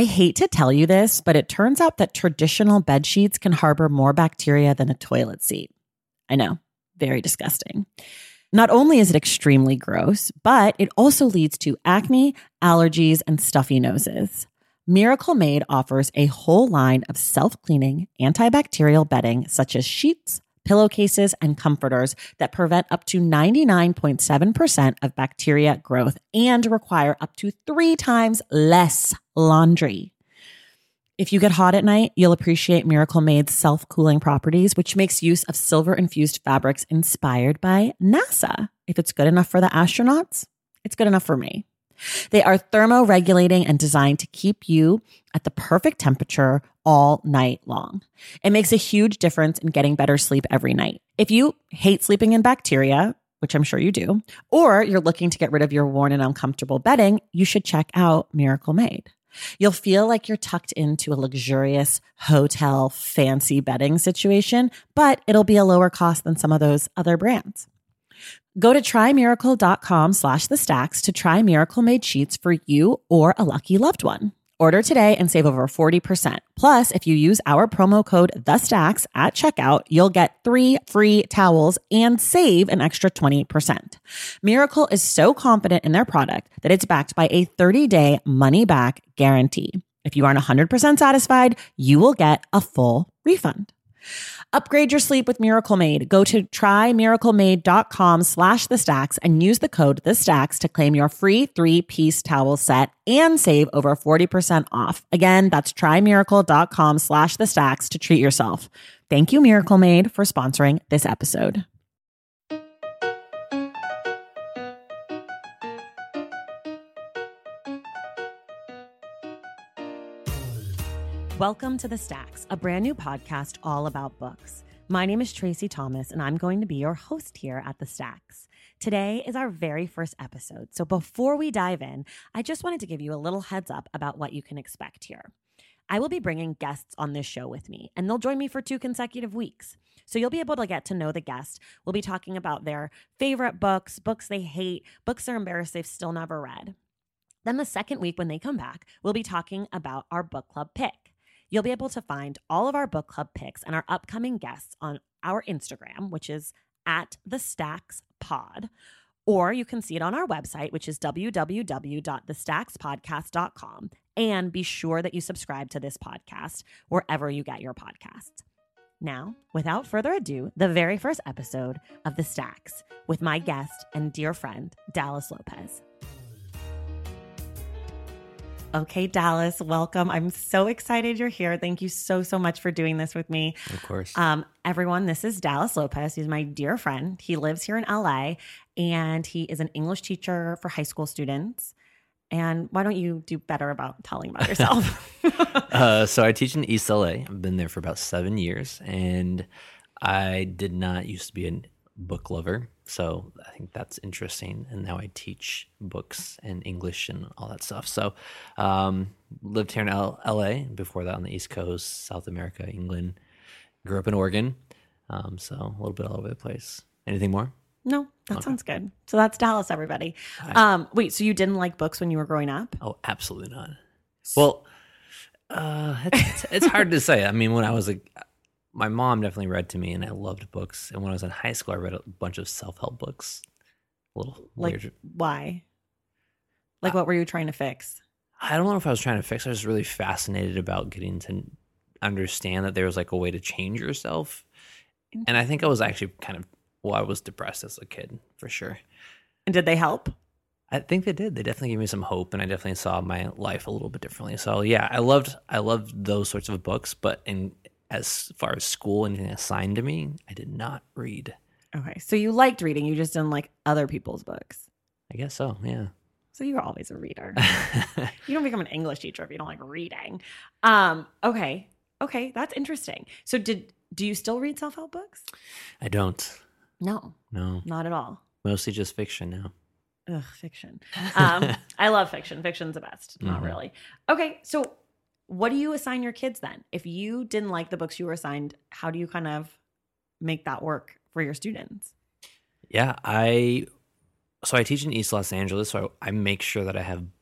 I hate to tell you this, but it turns out that traditional bed sheets can harbor more bacteria than a toilet seat. I know, very disgusting. Not only is it extremely gross, but it also leads to acne, allergies, and stuffy noses. Miracle Made offers a whole line of self-cleaning, antibacterial bedding such as sheets, pillowcases, and comforters that prevent up to 99.7% of bacteria growth and require up to 3 times less laundry. If you get hot at night, you'll appreciate Miracle Made's self-cooling properties, which makes use of silver-infused fabrics inspired by NASA. If it's good enough for the astronauts, it's good enough for me. They are thermoregulating and designed to keep you at the perfect temperature all night long. It makes a huge difference in getting better sleep every night. If you hate sleeping in bacteria, which I'm sure you do, or you're looking to get rid of your worn and uncomfortable bedding, you should check out Miracle Made. You'll feel like you're tucked into a luxurious hotel fancy bedding situation, but it'll be a lower cost than some of those other brands. Go to trymiracle.com/thestacks to try Miracle Made sheets for you or a lucky loved one. Order today and save over 40%. Plus, if you use our promo code THESTACKS at checkout, you'll get 3 free towels and save an extra 20%. Miracle is so confident in their product that it's backed by a 30-day money-back guarantee. If you aren't 100% satisfied, you will get a full refund. Upgrade your sleep with Miracle Made. Go to trymiraclemade.com/thestacks and use the code THESTACKS to claim your free 3-piece towel set and save over 40% off. Again, that's trymiracle.com/thestacks to treat yourself. Thank you, Miracle Made, for sponsoring this episode. Welcome to The Stacks, a brand new podcast all about books. My name is Tracy Thomas, and I'm going to be your host here at The Stacks. Today is our very first episode, so before we dive in, I just wanted to give you a little heads up about what you can expect here. I will be bringing guests on this show with me, and they'll join me for 2 consecutive weeks. So you'll be able to get to know the guest. We'll be talking about their favorite books, books they hate, books they're embarrassed they've still never read. Then the second week when they come back, we'll be talking about our book club pick. You'll be able to find all of our book club picks and our upcoming guests on our Instagram, which is @thestackspod, or you can see it on our website, which is www.thestackspodcast.com. And be sure that you subscribe to this podcast wherever you get your podcasts. Now, without further ado, the very first episode of The Stacks with my guest and dear friend, Dallas Lopez. Okay, Dallas, welcome. I'm so excited you're here. Thank you so much for doing this with me. Of course. Everyone, this is Dallas Lopez. He's my dear friend. He lives here in LA, and he is an English teacher for high school students. And why don't you do better about telling about yourself? So I teach in East LA. I've been there for about 7 years, and I did not used to be a book lover. So I think that's interesting. And now I teach books and English and all that stuff. So lived here in LA, before that on the East Coast, South America, England. Grew up in Oregon. So a little bit all over the place. Anything more? No, that sounds good. So that's Dallas, everybody. Wait, so you didn't like books when you were growing up? Oh, absolutely not. Well, it's hard to say. I mean, when I was my mom definitely read to me, and I loved books. And when I was in high school, I read a bunch of self-help books. A little weird. Why? What were you trying to fix? I don't know if I was trying to fix. I was really fascinated about getting to understand that there was a way to change yourself. And I think I was actually I was depressed as a kid, for sure. And did they help? I think they did. They definitely gave me some hope, and I definitely saw my life a little bit differently. So yeah, I loved those sorts of books, but as far as school and anything assigned to me, I did not read. Okay. So you liked reading. You just didn't like other people's books. I guess so, yeah. So you were always a reader. You don't become an English teacher if you don't like reading. Okay. That's interesting. So do you still read self-help books? I don't. No. Not at all. Mostly just fiction now. Ugh, fiction. I love fiction. Fiction's the best. Not really. Okay. So what do you assign your kids then? If you didn't like the books you were assigned, how do you kind of make that work for your students? Yeah, I teach in East Los Angeles, so I make sure that I have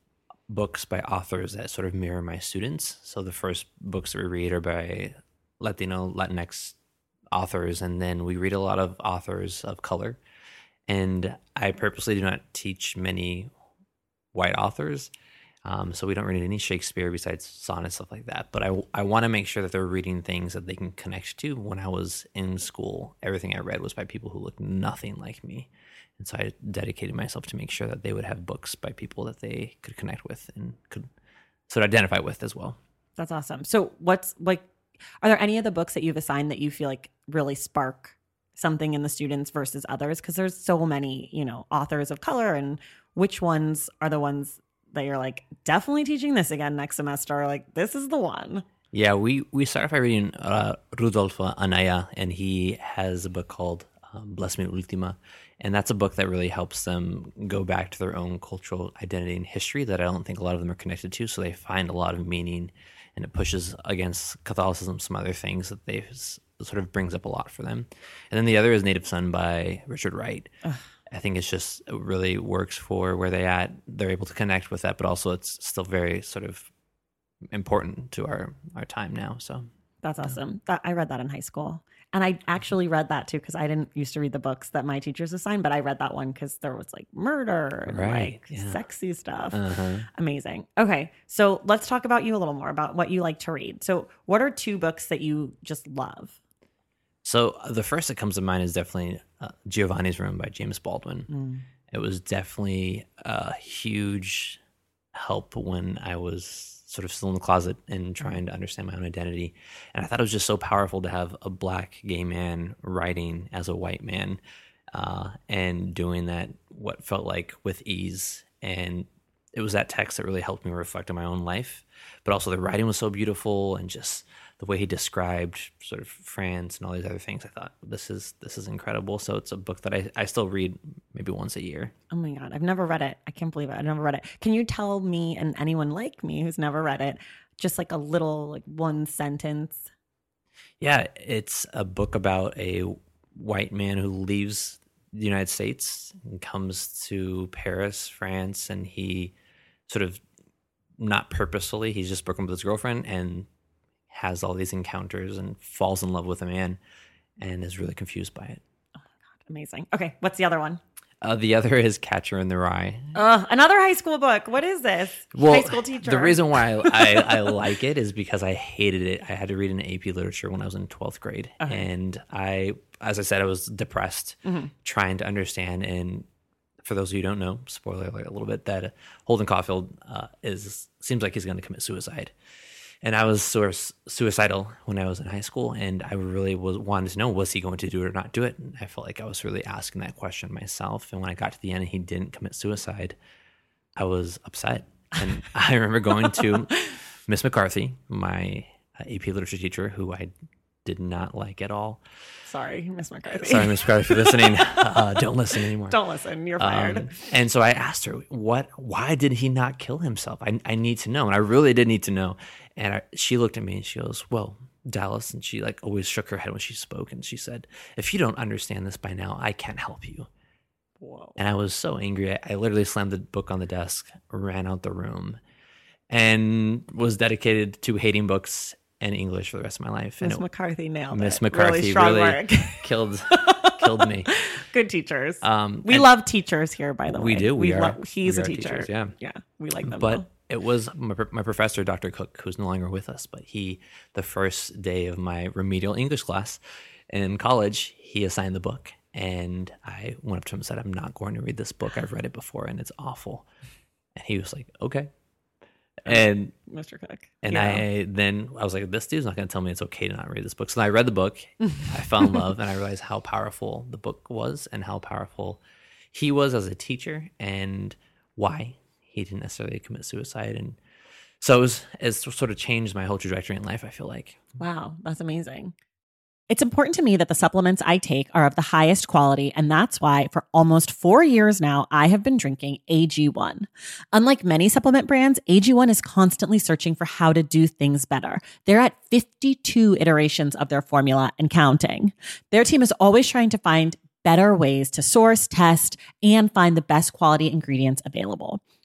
books by authors that sort of mirror my students. So the first books that we read are by Latinx authors, and then we read a lot of authors of color. And I purposely do not teach many white authors. So we don't read any Shakespeare besides sonnets, stuff like that. But I want to make sure that they're reading things that they can connect to. When I was in school, everything I read was by people who looked nothing like me. And so I dedicated myself to make sure that they would have books by people that they could connect with and could sort of identify with as well. That's awesome. So are there any of the books that you've assigned that you feel like really spark something in the students versus others? Because there's so many, authors of color, and which ones are the ones that you're like, definitely teaching this again next semester? Like, this is the one. Yeah, we started by reading Rudolfo Anaya, and he has a book called Bless Me Ultima. And that's a book that really helps them go back to their own cultural identity and history that I don't think a lot of them are connected to. So they find a lot of meaning, and it pushes against Catholicism, some other things that they sort of brings up a lot for them. And then the other is Native Son by Richard Wright. Ugh. I think it really works for where they're able to connect with that, but also it's still very sort of important to our time now. So that's awesome. I read that in high school. And I actually read that too, because I didn't used to read the books that my teachers assigned, but I read that one because there was like murder and sexy stuff. Uh-huh. Amazing. Okay. So let's talk about you a little more, about what you like to read. So what are 2 books that you just love? So the first that comes to mind is definitely Giovanni's Room by James Baldwin. It was definitely a huge help when I was sort of still in the closet and trying to understand my own identity. And I thought it was just so powerful to have a Black gay man writing as a white man and doing that what felt like with ease. And it was that text that really helped me reflect on my own life. But also the writing was so beautiful, and just the way he described sort of France and all these other things. I thought, this is incredible. So it's a book that I still read maybe once a year. Oh my God, I've never read it. I can't believe it. I've never read it. Can you tell me, and anyone like me who's never read it, just like a little, like one sentence? Yeah, it's a book about a white man who leaves the United States and comes to Paris, France, and he sort of, not purposefully, he's just broken up with his girlfriend and has all these encounters and falls in love with a man and is really confused by it. Oh my God, amazing. Okay, what's the other one? The other is Catcher in the Rye. Another high school book. What is this? Well, high school teacher. The reason why I like it is because I hated it. I had to read an AP literature when I was in 12th grade. Uh-huh. And as I said, I was depressed, trying to understand. And for those of you who don't know, spoiler alert a little bit, that Holden Caulfield seems like he's going to commit suicide. And I was sort of suicidal when I was in high school, and I really wanted to know, was he going to do it or not do it? And I felt like I was really asking that question myself. And when I got to the end and he didn't commit suicide, I was upset. And I remember going to Miss McCarthy, my AP literature teacher, who I did not like at all. Sorry, Miss McCarthy. Sorry, Miss McCarthy, for listening. Don't listen anymore. Don't listen. You're fired. And so I asked her, why did he not kill himself? I need to know. And I really did need to know. And she looked at me and she goes, well, Dallas, and she always shook her head when she spoke. And she said, if you don't understand this by now, I can't help you. Whoa. And I was so angry. I literally slammed the book on the desk, ran out the room, and was dedicated to hating books and English for the rest of my life. Miss McCarthy nailed it. Miss McCarthy really killed me. Good teachers. We love teachers here, by the way. We do. He's a teacher. Teachers, yeah. Yeah, we like them. But it was my professor, Dr. Cook, who's no longer with us, but the first day of my remedial English class in college, he assigned the book. And I went up to him and said, I'm not going to read this book. I've read it before and it's awful. And he was like, okay. And Mr. Cook. And I was like, this dude's not going to tell me it's okay to not read this book. So then I read the book, I fell in love, and I realized how powerful the book was and how powerful he was as a teacher and why he didn't necessarily commit suicide. And so it's sort of changed my whole trajectory in life, I feel like. Wow, that's amazing. It's important to me that the supplements I take are of the highest quality, and that's why for almost 4 years now, I have been drinking AG1. Unlike many supplement brands, AG1 is constantly searching for how to do things better. They're at 52 iterations of their formula and counting. Their team is always trying to find better ways to source, test, and find the best quality ingredients available.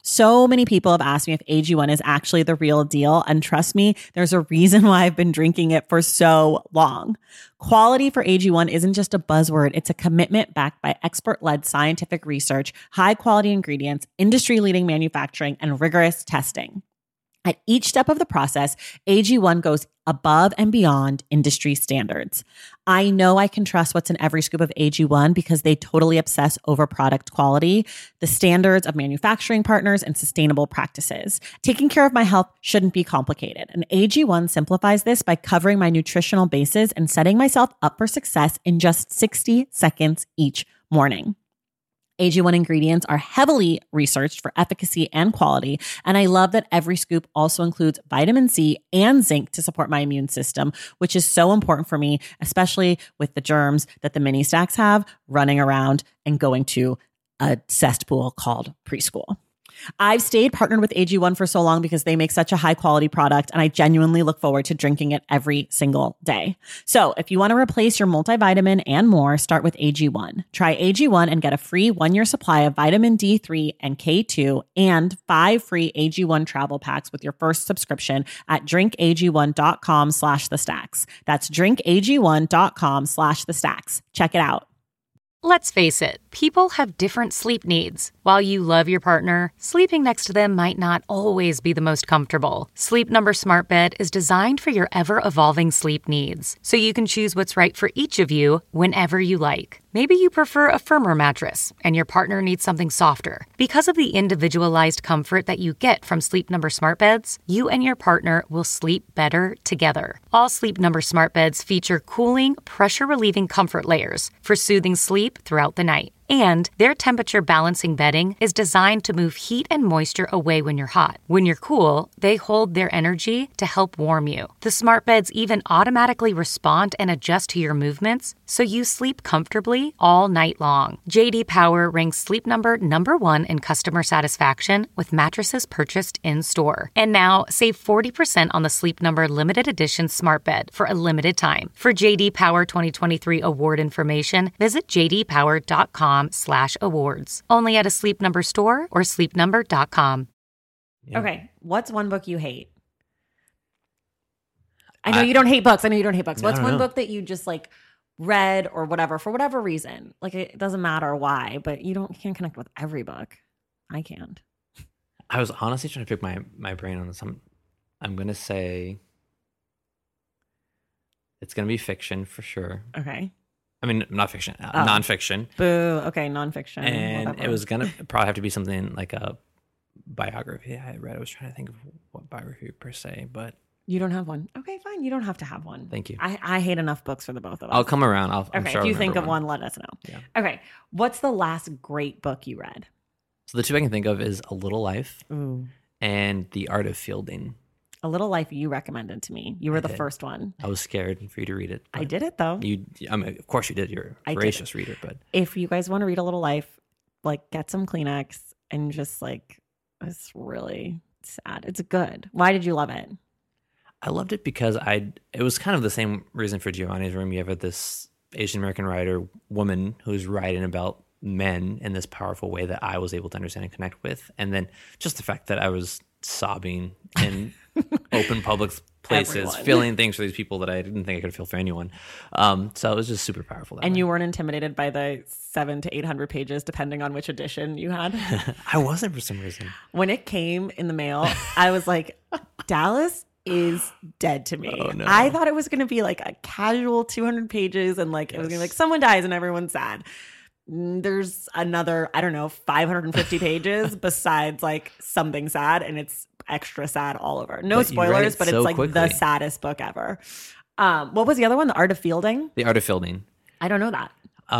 So many people have asked me if AG1 is actually the real deal. And trust me, there's a reason why I've been drinking it for so long. Quality for AG1 isn't just a buzzword. It's a commitment backed by expert-led scientific research, high-quality ingredients, industry-leading manufacturing, and rigorous testing. At each step of the process, AG1 goes above and beyond industry standards. I know I can trust what's in every scoop of AG1 because they totally obsess over product quality, the standards of manufacturing partners, and sustainable practices. Taking care of my health shouldn't be complicated, and AG1 simplifies this by covering my nutritional bases and setting myself up for success in just 60 seconds each morning. AG1 ingredients are heavily researched for efficacy and quality, and I love that every scoop also includes vitamin C and zinc to support my immune system, which is so important for me, especially with the germs that the mini stacks have running around and going to a cesspool called preschool. I've stayed partnered with AG1 for so long because they make such a high quality product, and I genuinely look forward to drinking it every single day. So if you want to replace your multivitamin and more, start with AG1. Try AG1 and get a free 1-year supply of vitamin D3 and K2 and 5 free AG1 travel packs with your first subscription at drinkag1.com/thestacks. That's drinkag1.com/thestacks. Check it out. Let's face it, people have different sleep needs. While you love your partner, sleeping next to them might not always be the most comfortable. Sleep Number Smart Bed is designed for your ever-evolving sleep needs, so you can choose what's right for each of you whenever you like. Maybe you prefer a firmer mattress and your partner needs something softer. Because of the individualized comfort that you get from Sleep Number Smart Beds, you and your partner will sleep better together. All Sleep Number Smart Beds feature cooling, pressure-relieving comfort layers for soothing sleep throughout the night. And their temperature balancing bedding is designed to move heat and moisture away when you're hot. When you're cool, they hold their energy to help warm you. The smart beds even automatically respond and adjust to your movements, so you sleep comfortably all night long. JD Power ranks Sleep Number #1 in customer satisfaction with mattresses purchased in-store. And now, save 40% on the Sleep Number limited edition smart bed for a limited time. For JD Power 2023 award information, visit jdpower.com/awards. Only at a Sleep Number store or sleepnumber.com. Yeah. Okay. What's one book you hate? I know you don't hate books. What's one book that you just like read or whatever for whatever reason? Like it doesn't matter why, but you can't connect with every book. I can't. I was honestly trying to pick my brain on this. I'm going to say it's going to be fiction for sure. Okay. I mean, not fiction, nonfiction. Boo. Okay, nonfiction. And whatever. it was going to probably have to be something like a biography I read. I was trying to think of what biography per se, but... You don't have one. Okay, fine. You don't have to have one. Thank you. I hate enough books for the both of us. I'll come around. I'm okay, sure if you think of one, let us know. Yeah. Okay, what's the last great book you read? So the two I can think of is A Little Life Ooh. and The Art of Fielding. A Little Life you recommended to me. You were the first one. I was scared for you to read it. I did it though. Of course you did. You're a voracious reader. But if you guys want to read A Little Life, like get some Kleenex and just like, it's really sad. It's good. Why did you love it? I loved it because it was kind of the same reason for Giovanni's Room. You have this Asian American writer woman who's writing about men in this powerful way that I was able to understand and connect with. And then just the fact that I was sobbing in open public places, feeling things for these people that I didn't think I could feel for anyone. So it was just super powerful. And you weren't intimidated by the 700 to 800 pages, depending on which edition you had? I wasn't for some reason. When it came in the mail, I was like, Dallas is dead to me. Oh, no. I thought it was going to be like a casual 200 pages and like it was going to be like someone dies and everyone's sad. There's another, 550 pages besides like something sad, and it's extra sad all over. No spoilers, but it's like quickly. The saddest book ever. What was the other one? The Art of Fielding? The Art of Fielding. I don't know that.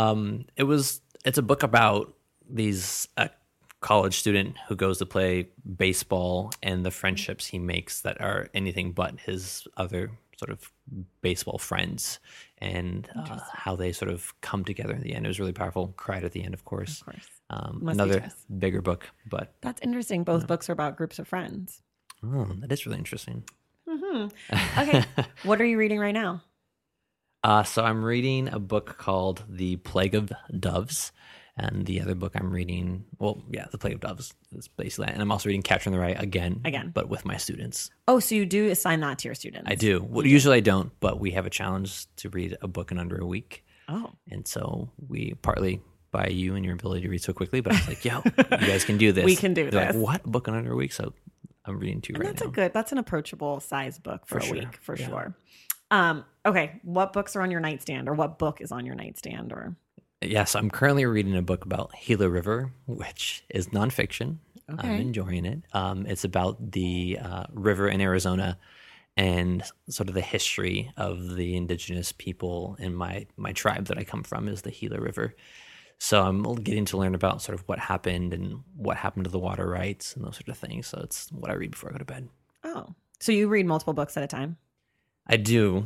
It's a book about these college student who goes to play baseball and the friendships he makes that are anything but his other sort of baseball friends, and how they sort of come together in the end. It was really powerful. Cried at the end, of course. Another bigger book, but... That's interesting. Both books are about groups of friends. Oh, that is really interesting. Mm-hmm. Okay. What are you reading right now? So I'm reading a book called The Plague of Doves. And the other book I'm reading, The Plague of Doves is basically that. And I'm also reading Catcher in the Rye again, but with my students. Oh, so you do assign that to your students? I do. Well, usually I don't, but we have a challenge to read a book in under a week. Oh. And so we partly by you and your ability to read so quickly, but I was like, yo, you guys can do this. We can do They're this. Like, what? A book in under a week? So I'm reading two right now. That's an approachable size book for a week, for Yeah. sure. Okay. What books are on your nightstand, or what book is on your nightstand? Or Yes, I'm currently reading a book about Gila River, which is nonfiction. Okay. I'm enjoying it. It's about the river in Arizona and sort of the history of the indigenous people in my tribe that I come from is the Gila River. So I'm getting to learn about sort of what happened and what happened to the water rights and those sort of things. So it's what I read before I go to bed. Oh, so you read multiple books at a time? I do.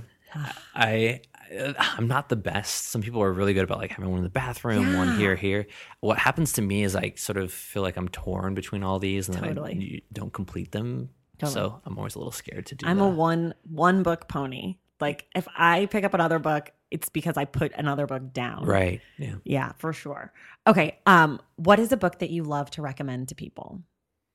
I'm not the best. Some people are really good about like having one in the bathroom, one here. What happens to me is I sort of feel like I'm torn between all these, and then I don't complete them. Totally. So I'm always a little scared to do. I'm a one book pony. Like if I pick up another book, it's because I put another book down. Right. Yeah. Yeah, for sure. Okay. What is a book that you love to recommend to people?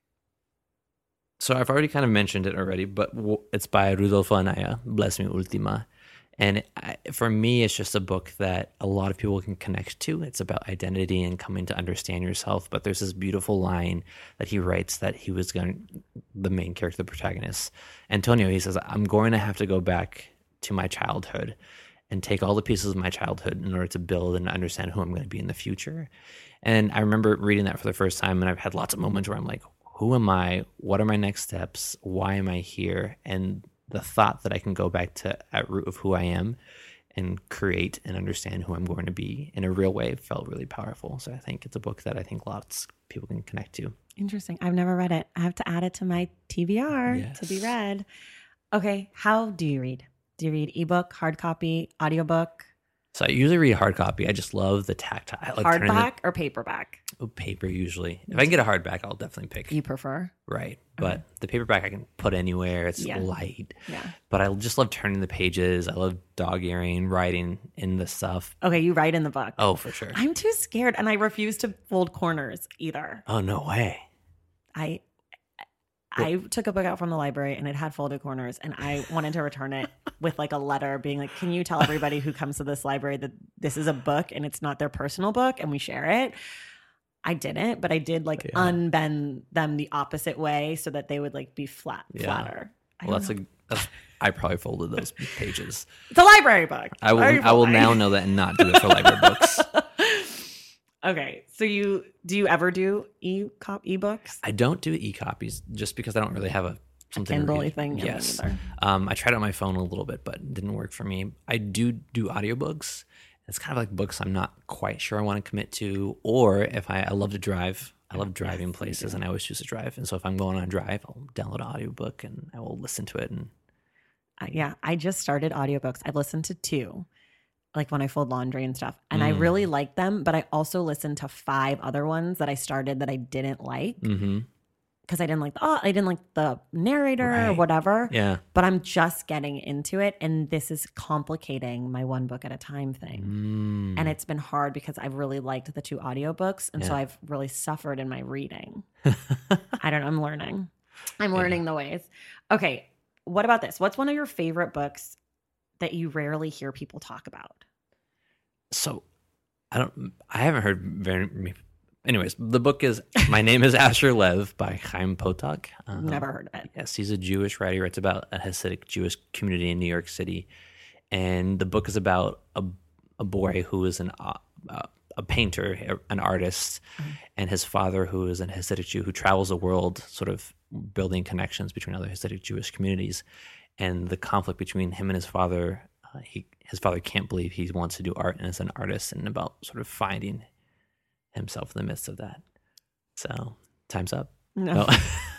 So I've already kind of mentioned it already, but it's by Rudolfo Anaya, Bless Me Ultima. And for me, it's just a book that a lot of people can connect to. It's about identity and coming to understand yourself. But there's this beautiful line that he writes that the main character, the protagonist, Antonio, he says, I'm going to have to go back to my childhood and take all the pieces of my childhood in order to build and understand who I'm going to be in the future. And I remember reading that for the first time, and I've had lots of moments where I'm like, who am I? What are my next steps? Why am I here? And the thought that I can go back to at root of who I am and create and understand who I'm going to be in a real way felt really powerful. So I think it's a book that I think lots of people can connect to. Interesting. I've never read it. I have to add it to my TBR to be read. Okay. How do you read? Do you read ebook, hard copy, audiobook? So I usually read hard copy. I just love the tactile. Like hardback or paperback? Paper usually. If I can get a hardback, I'll definitely pick. You prefer? Right. But the paperback I can put anywhere. It's light. Yeah. But I just love turning the pages. I love dog earing, writing in the stuff. Okay, you write in the book. Oh, for sure. I'm too scared, and I refuse to fold corners either. Oh, no way. I took a book out from the library and it had folded corners, and I wanted to return it with like a letter being like, can you tell everybody who comes to this library that this is a book and it's not their personal book and we share it? I didn't, but I did like unbend them the opposite way so that they would like be flatter. Well, I probably folded those pages. It's a library book. I will now know that and not do it for library books. Okay, so do you ever do ebooks? I don't do e-copies just because I don't really have a Kindle thing. Yes, I tried it on my phone a little bit, but it didn't work for me. I do audiobooks. It's kind of like books I'm not quite sure I want to commit to, or if I love to drive. I love driving places, and I always choose to drive. And so if I'm going on a drive, I'll download an audiobook and I will listen to it. And I just started audiobooks. I've listened to 2. Like when I fold laundry and stuff. And I really like them, but I also listened to 5 other ones that I started that I didn't like. Because I didn't like the narrator or whatever. Yeah. But I'm just getting into it. And this is complicating my one book at a time thing. And it's been hard because I've really liked the 2 audiobooks. And so I've really suffered in my reading. I don't know. I'm learning. I'm learning the ways. Okay. What about this? What's one of your favorite books that you rarely hear people talk about? So I haven't heard very. Anyways, the book is My Name is Asher Lev by Chaim Potok. Never heard of it. Yes, he's a Jewish writer. It's about a Hasidic Jewish community in New York City, and the book is about a boy who is a painter, an artist, and his father, who is a Hasidic Jew, who travels the world, sort of building connections between other Hasidic Jewish communities, and the conflict between him and his father. His father can't believe he wants to do art and is an artist, and about sort of finding himself in the midst of that. So time's up. No.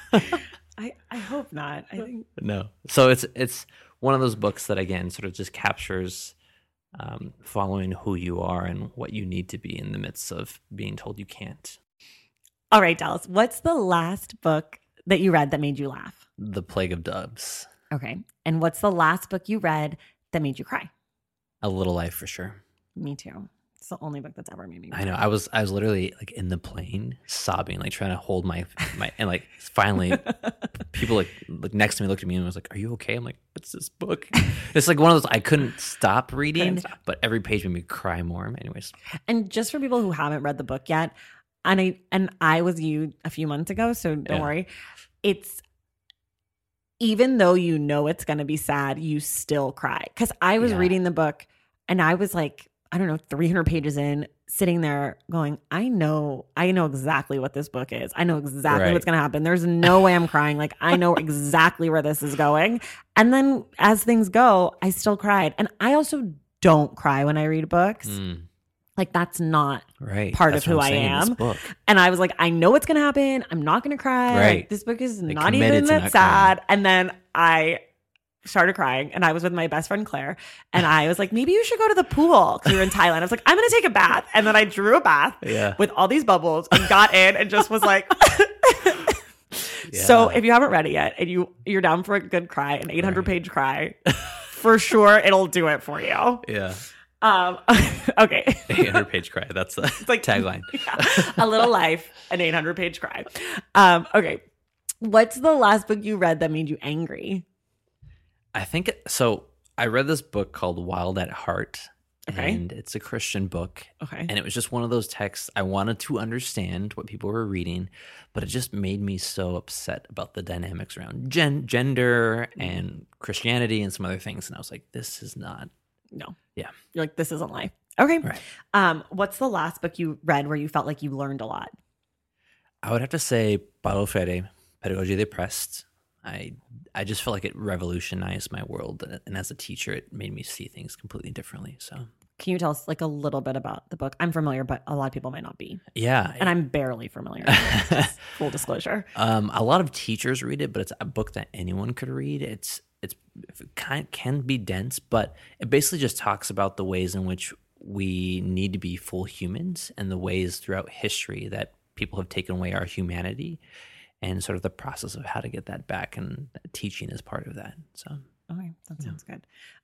I hope not. I think no. So it's one of those books that again sort of just captures following who you are and what you need to be in the midst of being told you can't. All right, Dallas. What's the last book that you read that made you laugh? The Plague of Doves. Okay. And what's the last book you read that made you cry? A Little Life, for sure. Me too. It's the only book that's ever made me cry. I know. I was literally like in the plane sobbing, like trying to hold my and like finally people like next to me looked at me and was like, "Are you okay?" I'm like, "What's this book?" It's like one of those I couldn't stop reading, but every page made me cry more. Anyways. And just for people who haven't read the book yet, and I was you a few months ago, so don't worry. It's even though you know it's going to be sad, you still cry. Because I was reading the book and I was like, I don't know, 300 pages in, sitting there going, I know exactly what this book is. I know exactly what's going to happen. There's no way I'm crying. Like, I know exactly where this is going. And then as things go, I still cried. And I also don't cry when I read books. Like, that's not part of who I am. And I was like, I know what's going to happen. I'm not going to cry. Like, this book is not even that sad. And then I started crying and I was with my best friend Claire and I was like, maybe you should go to the pool because we were in Thailand. I was like, I'm going to take a bath. And then I drew a bath with all these bubbles and got in and just was like... So if you haven't read it yet and you're down for a good cry, an 800-page cry, for sure it'll do it for you. Yeah. Okay. 800-page cry. That's the like, tagline. A little life, an 800-page cry. Okay. What's the last book you read that made you angry? I think so. I read this book called Wild at Heart, and it's a Christian book. Okay. And it was just one of those texts. I wanted to understand what people were reading, but it just made me so upset about the dynamics around gender and Christianity and some other things. And I was like, this is not. No. Yeah. You're like, this isn't life. Okay. Right. What's the last book you read where you felt like you learned a lot? I would have to say Paulo Freire, Pedagogia Depressed. I just felt like it revolutionized my world. And as a teacher, it made me see things completely differently. So can you tell us like a little bit about the book? I'm familiar, but a lot of people might not be. Yeah. And I'm barely familiar. Full disclosure. A lot of teachers read it, but it's a book that anyone could read. It can be dense, but it basically just talks about the ways in which we need to be full humans and the ways throughout history that people have taken away our humanity and sort of the process of how to get that back, and teaching is part of that. So, okay, that sounds good.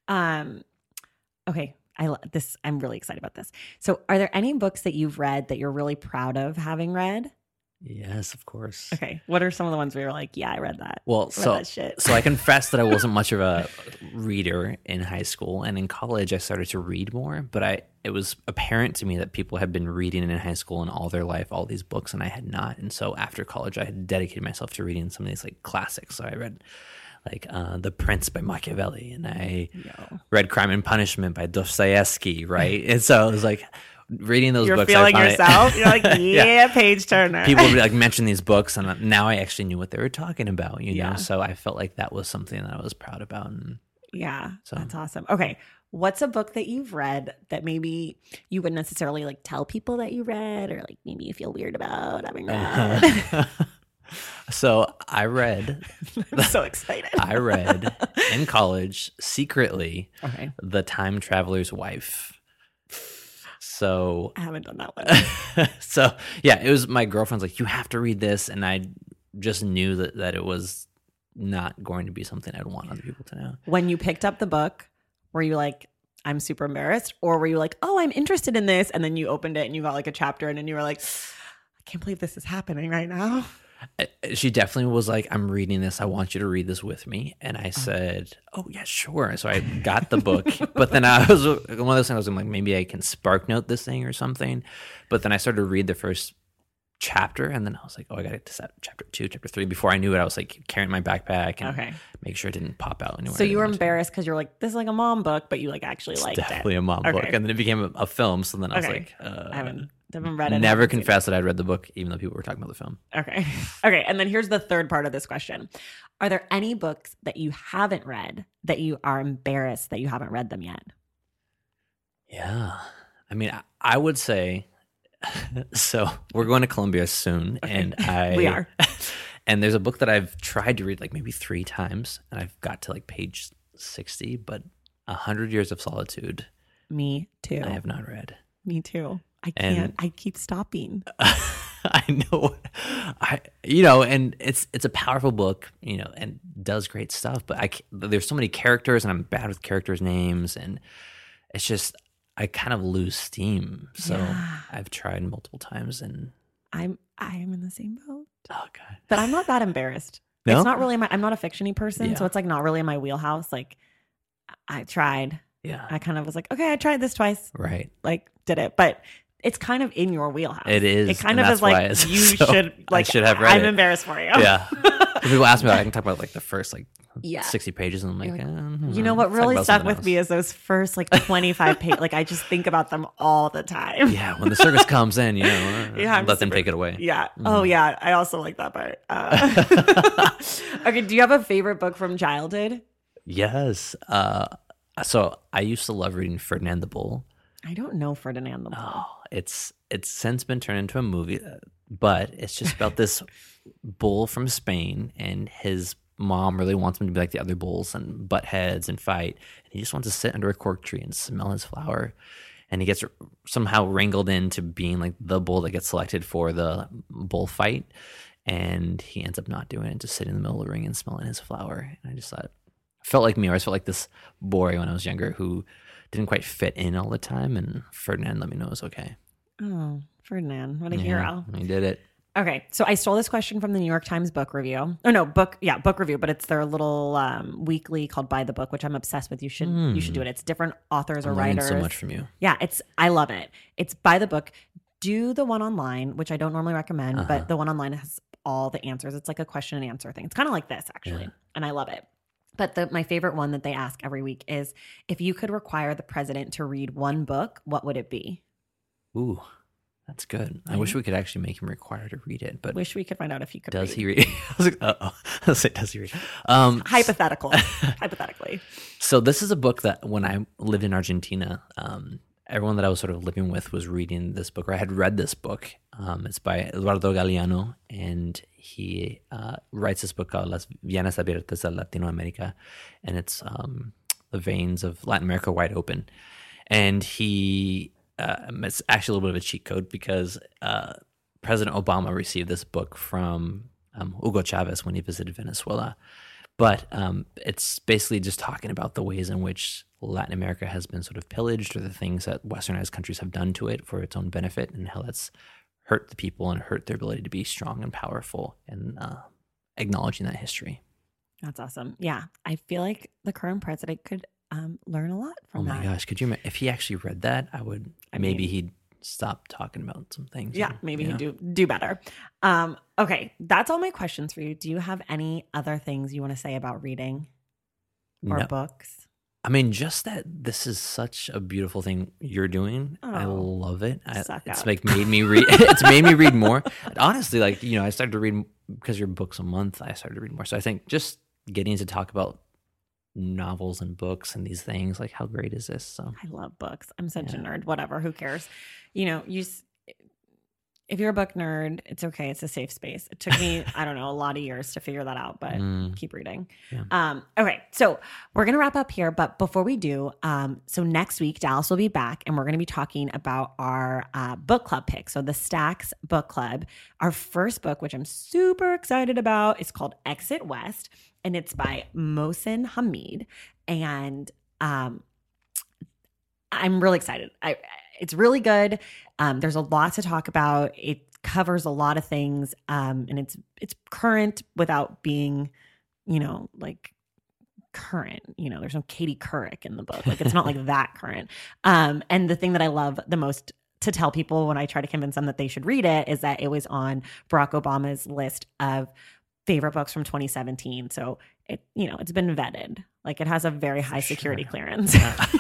Okay, I'm really excited about this. So, are there any books that you've read that you're really proud of having read? Yes, of course. Okay. What are some of the ones where you're like, yeah, I read that? Well, so I confess that I wasn't much of a reader in high school, and in college I started to read more, but it was apparent to me that people had been reading in high school and all their life, all these books, and I had not. And so after college, I had dedicated myself to reading some of these like classics. So I read like The Prince by Machiavelli, and I read Crime and Punishment by Dostoevsky, right? And so it was like, reading those books, you're feeling yourself. You're like, yeah, page turner. People would like mention these books, and now I actually knew what they were talking about. You know, so I felt like that was something that I was proud about. And that's awesome. Okay, what's a book that you've read that maybe you wouldn't necessarily like tell people that you read, or like maybe you feel weird about having read? So I read. I'm so excited. I read in college secretly The Time Traveler's Wife. So I haven't done that one. So yeah, it was my girlfriend's like, you have to read this, and I just knew that it was not going to be something I'd want other people to know. When you picked up the book, were you like, I'm super embarrassed, or were you like, oh, I'm interested in this, and then you opened it and you got like a chapter and you were like, I can't believe this is happening right now? She definitely was like, I'm reading this. I want you to read this with me. And I said, oh, yeah, sure. So I got the book. But then I was one of those things, I was like, maybe I can spark note this thing or something. But then I started to read the first chapter. And then I was like, oh, I got to get to chapter 2, chapter 3. Before I knew it, I was like carrying my backpack and make sure it didn't pop out anywhere. So you were embarrassed because you're like, this is like a mom book, but you like actually liked it. Definitely a mom book. And then it became a film. So then I was like, I haven't read it. Never confessed that I'd read the book, even though people were talking about the film. Okay. And then here's the third part of this question. Are there any books that you haven't read that you are embarrassed that you haven't read them yet? Yeah. I mean, I would say, so we're going to Colombia soon. And we are. And there's a book that I've tried to read like maybe 3 times. And I've got to like page 60, but 100 Years of Solitude. Me too. I have not read. Me too. I can't. I keep stopping. I know. And it's a powerful book, and does great stuff. But there's so many characters, and I'm bad with characters' names, and it's just I kind of lose steam. So Yeah. I've tried multiple times and I am in the same boat. oh god. But I'm not that embarrassed. No? It's not really I'm not a fiction-y person, Yeah. so it's like not really in my wheelhouse. Like I tried. Yeah. I kind of was like, okay, I tried this twice. Right. Like did it. But it's kind of in your wheelhouse. It is. It kind and of that's is like why it's you so- should like I should have read I'm it. embarrassed for you. Yeah. If people ask me about it, I can talk about like the first like Yeah. 60 pages and I'm like, You know what let's talk really about stuck something with me else. is those first like 25 pages. Like I just think about them all the time. Yeah, when the circus comes in, you know, Yeah, I'm let them super- take it away. Yeah. Oh yeah. I also like that part. Okay. Do you have a favorite book from childhood? Yes. So I used to love reading Ferdinand the Bull. I don't know Ferdinand the Bull. Oh, it's since been turned into a movie, but it's just about this bull from Spain, and his mom really wants him to be like the other bulls and butt heads and fight. And he just wants to sit under a cork tree and smell his flower. And he gets somehow wrangled into being like the bull that gets selected for the bullfight. And he ends up not doing it, just sitting in the middle of the ring and smelling his flower. And I just thought, felt like me. I always felt like this boy when I was younger who didn't quite fit in all the time. And Ferdinand let me know it was okay. Oh, Ferdinand. What a Yeah, hero. he did it. Okay. So I stole this question from the New York Times book review. Oh no, book review, but it's their little weekly called By the Book, which I'm obsessed with. You should do it. It's different authors or I'm learning writers. so much from you. Yeah, I love it. It's By the Book. Do the one online, which I don't normally recommend, but the one online has all the answers. It's like a question and answer thing. It's kind of like this actually, and I love it. But my favorite one that they ask every week is, if you could require the president to read one book, what would it be? Ooh, that's good. I wish we could actually make him required to read it, but Wish we could find out if he could does read. he read? I was like, uh-oh. I was like, does he read? Hypothetically. So this is a book that when I lived in Argentina, everyone that I was sort of living with was reading this book, or I had read this book. It's by Eduardo Galeano, and he writes this book called Las Venas Abiertas de Latinoamérica, and it's the veins of Latin America wide open. And it's actually a little bit of a cheat code because President Obama received this book from Hugo Chavez when he visited Venezuela. But it's basically just talking about the ways in which Latin America has been sort of pillaged, or the things that westernized countries have done to it for its own benefit, and how that's hurt the people and hurt their ability to be strong and powerful, and acknowledging that history. That's awesome. Yeah. I feel like the current president could learn a lot from Oh that. my gosh, could you? If he actually read that, maybe he'd stop talking about some things. Yeah, maybe he'd do better. Okay, that's all my questions for you. Do you have any other things you want to say about reading or No. books? I mean, just that this is such a beautiful thing you're doing. I Oh, love it. suck It's up. like made me read. It's made me read more. Honestly, like, you know, I started to read because your books a month. I started to read more. So I think just getting to talk about novels and books and these things, like, how great is this? So I love books. I'm such a Yeah. nerd. Whatever, who cares? You know, if you're a book nerd, it's okay. It's a safe space. It took me, I don't know, a lot of years to figure that out, but keep reading. Yeah. Okay, so we're going to wrap up here. But before we do, so next week, Dallas will be back and we're going to be talking about our book club pick. So the Stacks Book Club, our first book, which I'm super excited about, is called Exit West, and it's by Mohsin Hamid. And I'm really excited. It's really good. There's a lot to talk about. It covers a lot of things, and it's current without being, you know, like current. You know, there's no Katie Couric in the book. Like, it's not like that current. And the thing that I love the most to tell people when I try to convince them that they should read it is that it was on Barack Obama's list of favorite books from 2017. So it's been vetted. Like, it has a very high security clearance.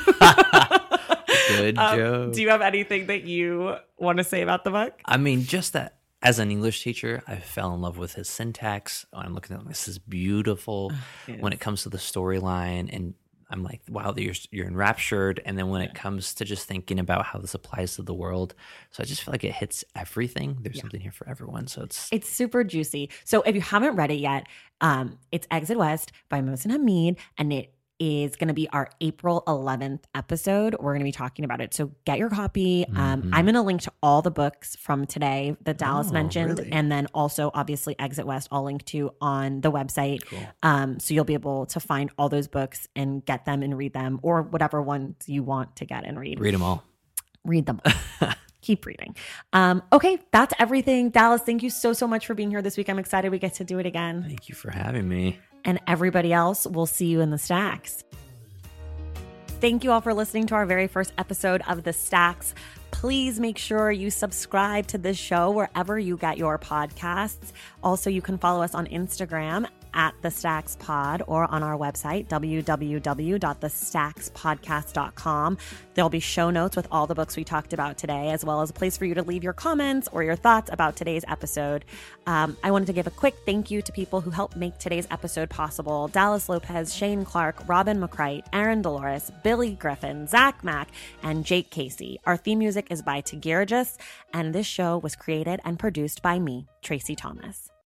good joke. Do you have anything that you want to say about the book? I mean, just that as an English teacher, I fell in love with his syntax. I'm looking at it, this is beautiful when it comes to the storyline, and I'm like, wow, you're enraptured. And then when it comes to just thinking about how this applies to the world, so I just feel like it hits everything. There's something here for everyone. So it's super juicy. So if you haven't read it yet, it's Exit West by Mohsin Hamid, and is going to be our April 11th episode. We're going to be talking about it. So get your copy. I'm going to link to all the books from today that Dallas mentioned. Really? And then also obviously Exit West, I'll link to on the website. Cool. So you'll be able to find all those books and get them and read them, or whatever ones you want to get and read. Read them all. Read them all. Keep reading. Okay, that's everything. Dallas, thank you so much for being here this week. I'm excited we get to do it again. Thank you for having me. And everybody else, we'll see you in the Stacks. Thank you all for listening to our very first episode of The Stacks. Please make sure you subscribe to this show wherever you get your podcasts. Also, you can follow us on Instagram at The Stacks Pod, or on our website, www.thestackspodcast.com. There'll be show notes with all the books we talked about today, as well as a place for you to leave your comments or your thoughts about today's episode. I wanted to give a quick thank you to people who helped make today's episode possible: Dallas Lopez, Shane Clark, Robin McCrite, Aaron Dolores, Billy Griffin, Zach Mack, and Jake Casey. Our theme music is by Tigirigis, and this show was created and produced by me, Tracy Thomas.